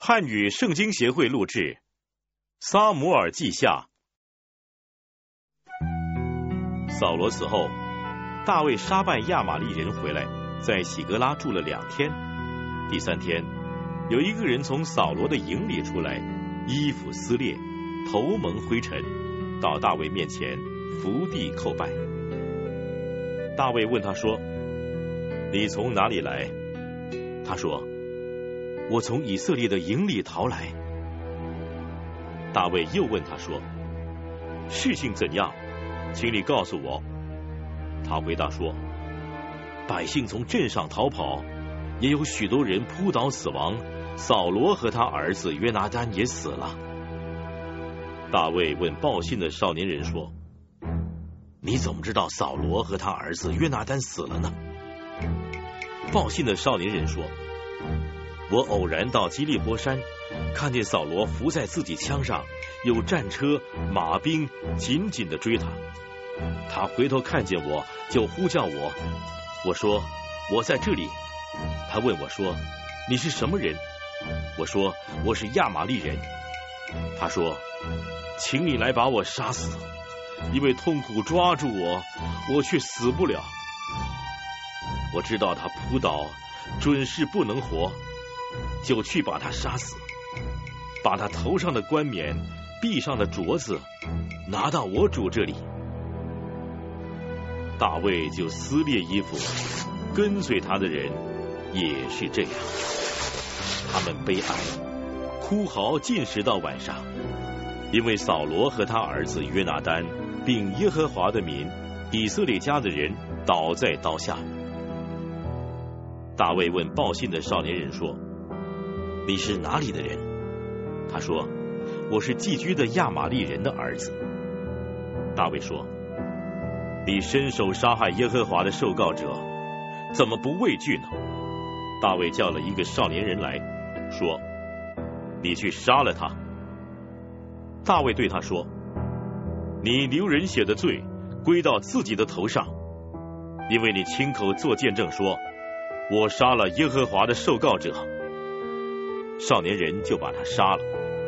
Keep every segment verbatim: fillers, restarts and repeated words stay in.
汉语圣经协会录制，撒母耳记下。扫罗死后，大卫杀败亚玛力人回来，在喜格拉住了两天。第三天，有一个人从扫罗的营里出来，衣服撕裂，头蒙灰尘，到大卫面前伏地叩拜。大卫问他说：“你从哪里来？”他说：“我从以色列的营里逃来。”大卫又问他说：“事情怎样？请你告诉我。”他回答说：“百姓从镇上逃跑，也有许多人扑倒死亡，扫罗和他儿子约拿单也死了。”大卫问报信的少年人说：“你怎么知道扫罗和他儿子约拿单死了呢？”报信的少年人说：“我偶然到基利波山，看见扫罗伏在自己枪上，有战车马兵紧紧地追他。他回头看见我，就呼叫我。我说：我在这里。他问我说：你是什么人？我说：我是亚玛力人。他说：请你来把我杀死，因为痛苦抓住我，我却死不了。我知道他扑倒，准是不能活，就去把他杀死，把他头上的冠冕、臂上的镯子拿到我主这里。大卫就撕裂衣服，跟随他的人也是这样。他们悲哀，哭嚎进食到晚上，因为扫罗和他儿子约拿单，并耶和华的民以色列家的人倒在刀下。大卫问报信的少年人说：你是哪里的人？他说：我是寄居的亚玛力人的儿子。大卫说：你伸手杀害耶和华的受膏者，怎么不畏惧呢？大卫叫了一个少年人来说：你去杀了他。大卫对他说：你流人血的罪归到自己的头上，因为你亲口作见证说，我杀了耶和华的受膏者。少年人就把他杀了。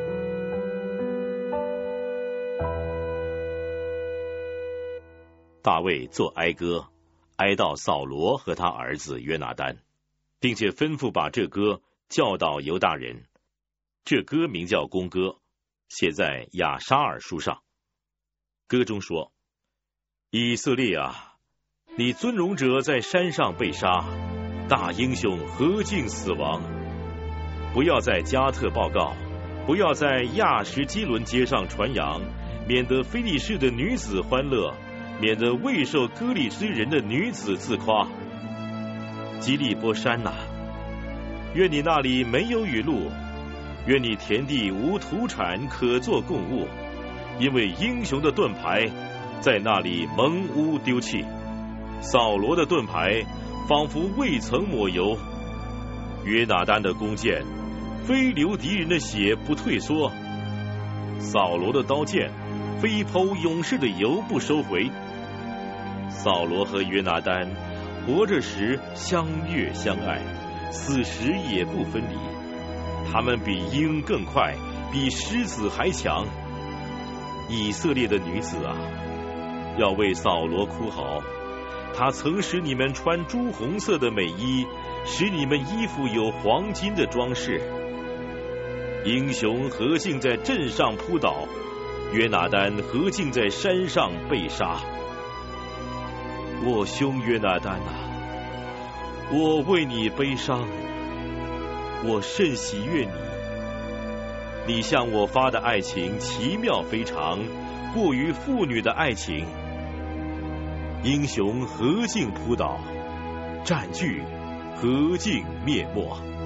大卫作哀歌，哀悼扫罗和他儿子约拿单，并且吩咐把这歌教导犹大人。这歌名叫弓歌，写在亚沙尔书上。歌中说：以色列啊，你尊荣者在山上被杀，大英雄何竟死亡？不要在加特报告，不要在亚什基伦街上传扬，免得非利士的女子欢乐，免得未受割礼之人的女子自夸。基利波山哪、啊，愿你那里没有雨露，愿你田地无土产可作供物，因为英雄的盾牌在那里蒙污丢弃，扫罗的盾牌仿佛未曾抹油，约拿单的弓箭非流敌人的血不退缩，扫罗的刀剑非剖勇士的油不收回。扫罗和约拿单活着时相悦相爱，死时也不分离。他们比鹰更快，比狮子还强。以色列的女子啊，要为扫罗哭嚎，他曾使你们穿朱红色的美衣，使你们衣服有黄金的装饰。英雄何竟在镇上扑倒，约拿单何竟在山上被杀。我兄约拿单啊，我为你悲伤，我甚喜悦你。你向我发的爱情奇妙非常，过于妇女的爱情。英雄何竟扑倒，占据何竟灭没。